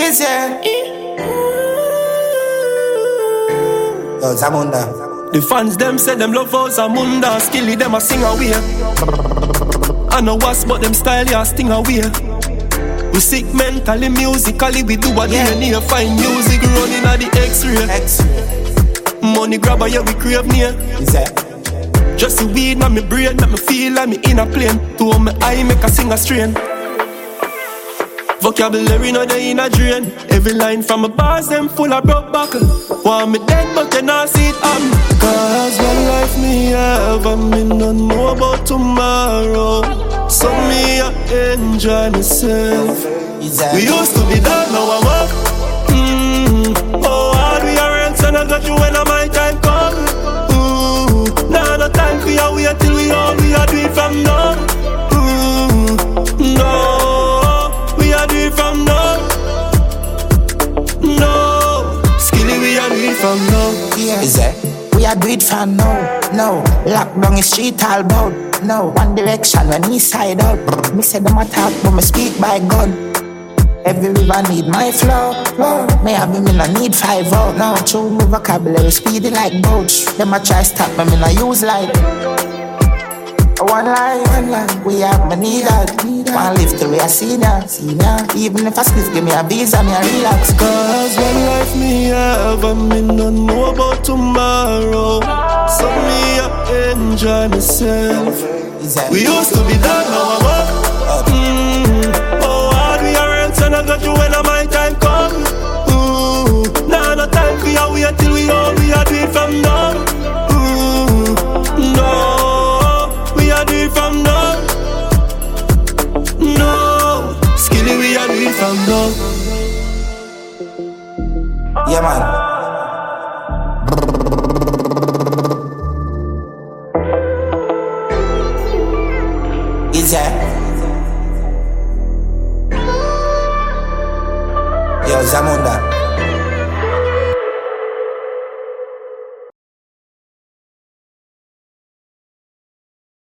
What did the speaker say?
Is it? Yo, Zamunda. The fans them say them love us Zamunda. Skilly them a sing away. I know what's but them style ya sting away. We sick mentally, musically, we do what DNA. Find music running at the X-ray. Money grabber, yeah, we crave near. Is that? Just the weed, man, me brain, make me feel like me in a plane. Two on my eye, make a sing a strain. Vocabulary no they in a drain. Every line from my bars, them full of broke buckle. Want me dead, but they not see it happen. Cause one life me have, and me don't know about tomorrow. So me I enjoy myself. We used to be done, now I'm up. Oh, hard we are rents, and I got you when my time come. Now no time for you, wait till we all we are doing from now. No, we are doing from now. No, skilly we are doing from now. Yeah. Is that? We are do it from now. No, lockdown is street all about. No, one direction when me side out. Me say them attack, but me speak by God. Every river need my flow. Me have me no need 5 out. No, true me vocabulary speedy like boats. Them a try stop me, me no use like. One line, we have me need that. One live till we are senior. Even if I split, give me a visa, me a relax. Cause one life me have, and me no know about tomorrow. So me I enjoy myself. We used to be down, now I'm up. Oh, hard we are rents, and I got you when my time come. Now no time for you, wait till we all we are doing from now. No, we are doing from now. No, skilly we are doing from now. Yeah, man. Is that? Yo, Zamunda.